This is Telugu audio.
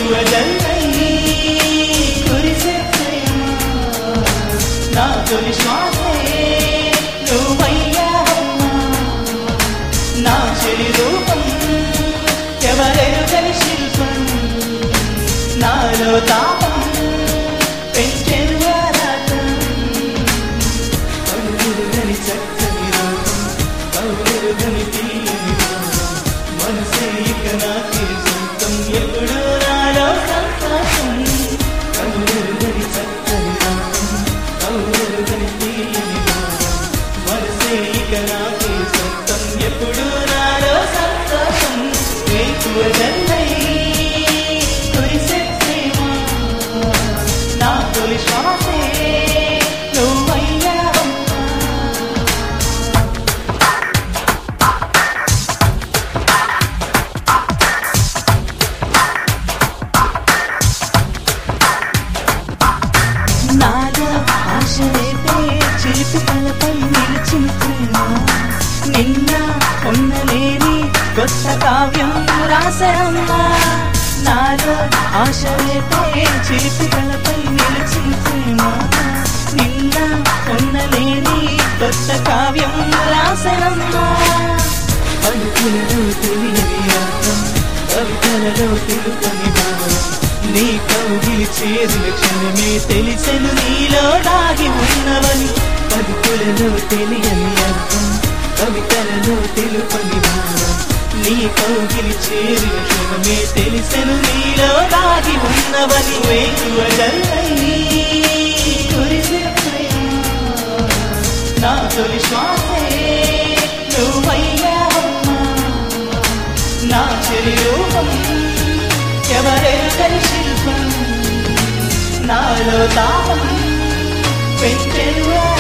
వేకువ జల్లై కురిసే ప్రేమ నా తొలి శ్వాసే నువ్వయ్యావమ్మా నా చెలి రూపం ఎవరెరుగని శిల్పం నాలో తాపం పెంచెను ఆరాటం కౌరుగని చక్కని రూపం కౌరుగని తీయని రూపం మనసే ఇక నాకే సొంతం ఎప్పుడు నాలో సంతోషం కౌరుగని చక్కని రూపం కౌరుగని తీయని రూపం మనసే ఇక నాకే సొంతం ఎప్పుడు నాలో సంతోషం వేకువ జల్లై కురిసే ప్రేమ నా తొలి శ్వాసే నువ్వయ్యావమ్మా నాలో ఆశ రేపే చిరుకుపలపై నిలిచిన ప్రేమ నిన్న ఉన్నలేని కొత్త కావ్యం రాసరమ్మా నాలో ఆశ రేపే చిరుకుపలపై నిలిచిన ప్రేమ నిన్న ఉన్నలేని కొత్త కావ్యం రాసరమ్మా పలుకులలో తెలియని అర్థం కవితలలో తెలుపని భావం నీ కౌగిలి చేరిన క్షణమే తెలిసెను నీలో దాగి ఉన్నవని పలుకులలో తెలియని అర్థం కవితలలో తెలుపని భావం నీ కౌగిలి చేరిన క్షణమే తెలిసెను నీలో దాగి ఉన్నవని వేకువ జల్లై కురిసే ప్రేమ నా తొలి శ్వాసే నువ్వయ్యావమ్మా నా చెలి రూపం ఎవరెరుగని శిల్పం నాలో తాపం పెంచెను